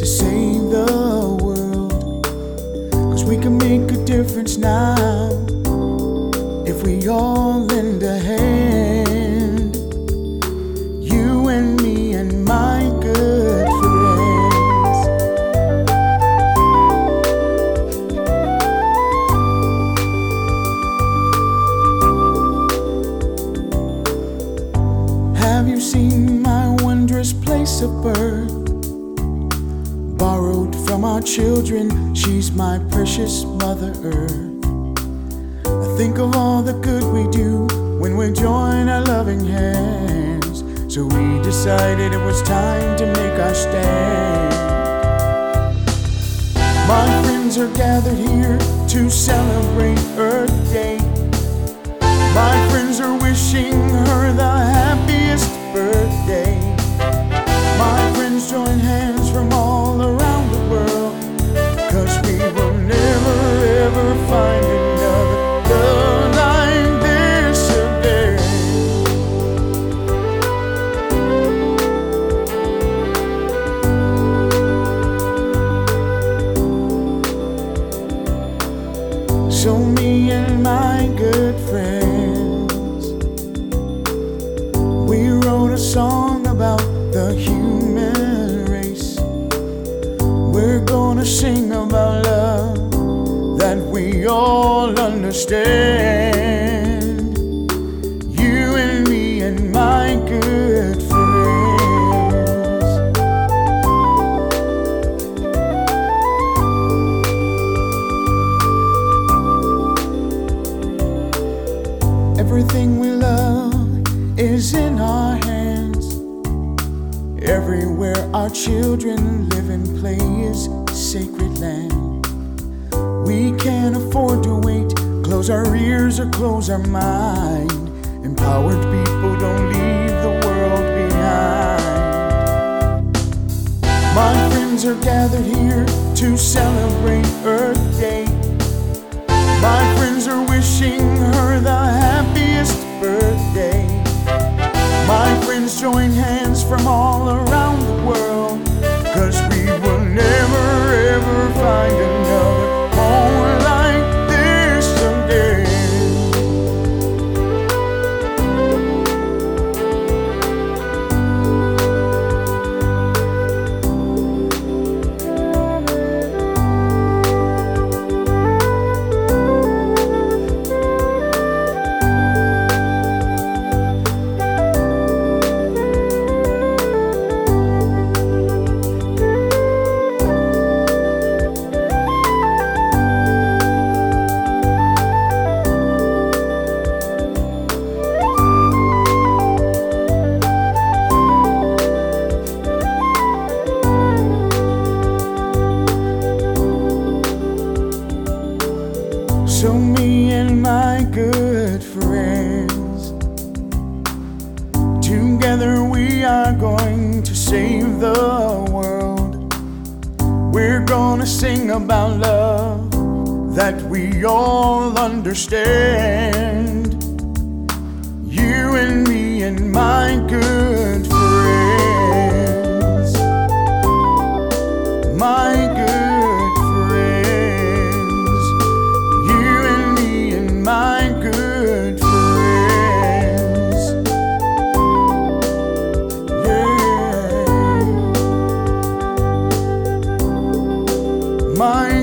to save the world. 'Cause we can make a difference now if we all lend a hand. You and me and my good friends. Have you seen my wondrous place of birth? Borrowed from our children, she's my precious Mother Earth. I think of all the good we do when we join our loving hands. So we decided it was time to make our stand. My friends are gathered here to celebrate Earth Day. My friends are wishing her the happiest birthday. My friends join hands from all around the world, 'cause we will never ever find another love like this again. So me and my good friends, we wrote a song about the human race. We're gonna sing about love that we all understand. You and me and my good friends. Everything we love is in our hands. Everywhere our children live and play is sacred land. We can't afford to wait, close our ears or close our mind. Empowered people don't leave the world behind. My friends are gathered here to celebrate Earth Day. My friends are wishing her the happiest birthday. My friends join hands from all around the world, 'cause we will never ever find another home like this again. So me and my good friends, together we are going to save the world. We're gonna sing about love that we all understand. You and me and my good friends. My good friends. You and me and my good friends. Yeah. My